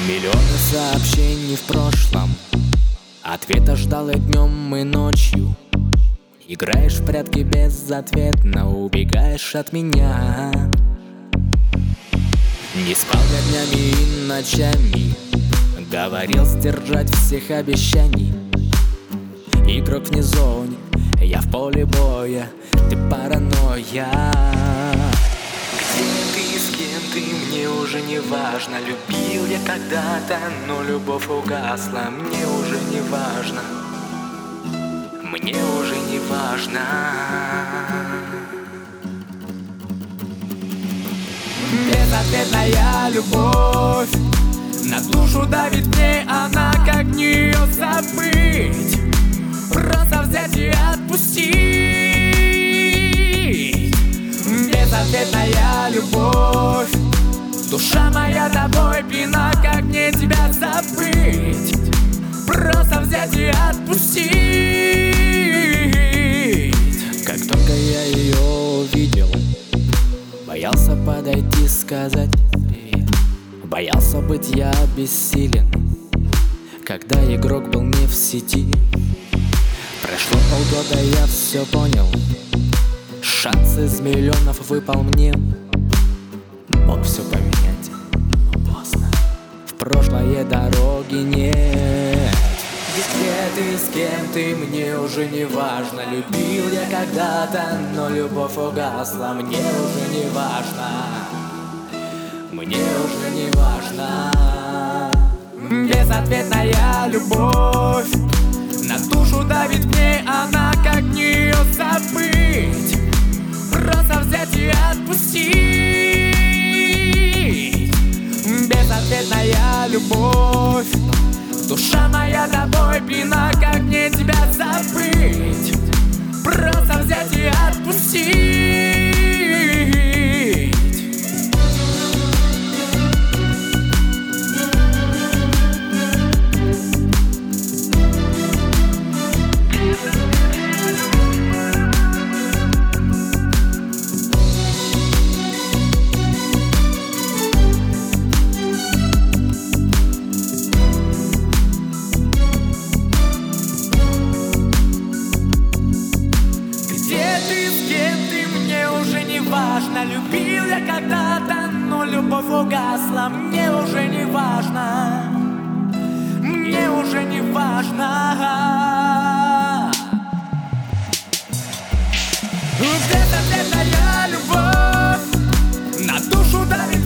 Миллионы сообщений в прошлом, ответа ждал и днем, и ночью. Играешь в прятки безответно, убегаешь от меня. Не спал я днями и ночами, говорил сдержать всех обещаний. Игрок вне зоны, я в поле боя, ты паранойя. Где ты, с кем ты, мне уже не важно. Любил я когда-то, но любовь угасла. Мне уже не важно, мне уже не важно. Безответная любовь на душу давит, мне она, как нее забыть. Просто взять и отпустить. Безответная любовь, душа моя тобой пьяна, как мне тебя забыть. Просто взять и отпустить. Как только я ее увидел, боялся подойти, сказать привет. Боялся быть я бессилен, когда игрок был не в сети. Прошло полгода, я все понял. Шанс из миллионов выпал мне. Мог все поменять, но поздно. В прошлое дороги нет. Где ты, с кем ты, мне уже не важно. Любил я когда-то, но любовь угасла. Мне уже не важно, мне уже не важно. Безответная любовь на душу давит, мне она, как нее забыть. Просто взять и отпустить. Безответная любовь, душа моя тобой пьяна, как мне тебя забыть. Просто взять и отпустить. Важно, любил я когда-то, но любовь угасла. Мне уже не важно, мне уже не важно. Безответная любовь на душу давит.